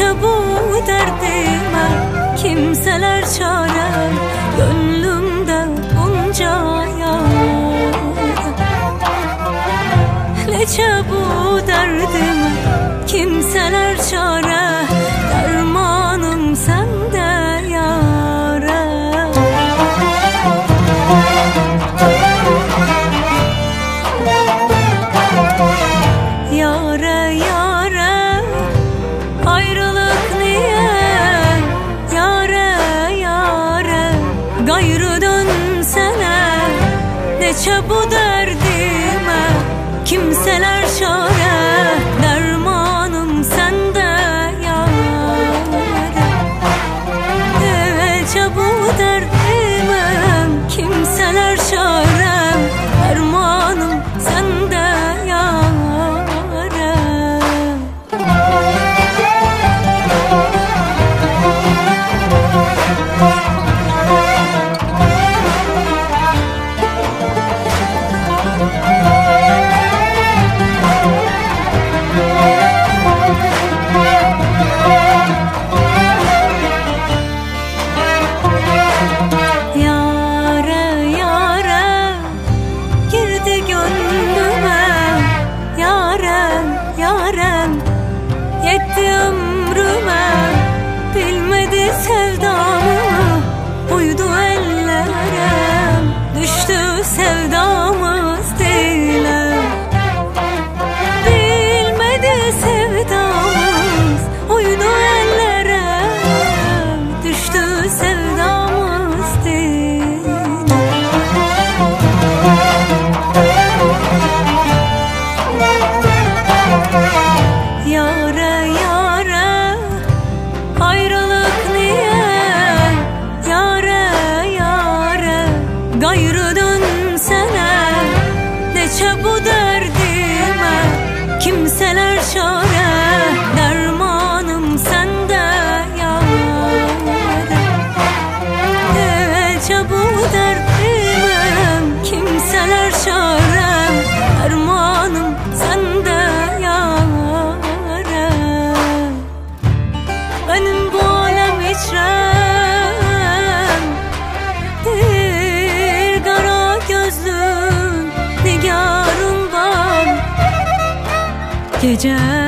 Nece bu derdime kimseler çare, gönlümde bunca yar. Nece bu derdime kimseler çare, dermanım sende yâre. Yâre yâre ayrılık niye, yâre yâre gayrı dönsene. Neçe bu derdime kimseler çare, dermanım sende yâre. Neçe bu derdime kimseler çare, dermanım sende yâre. Yetti ömrüme, bilmedi sevdamı, uydu ellere, düştü sevdamız dile. Bilmedi sevdamız, uydu ellere, düştü sevdamız dile. Yâre yâre ayrılık niye, yâre yâre gayrı dönsene. Neçe bu derdime kimseler çare, dermanım sende yâre. Neçe bu derdime kimseler çare, dermanım sende yâre. Benim bu alem içrem bir kara gözlüm nigarım var. Gece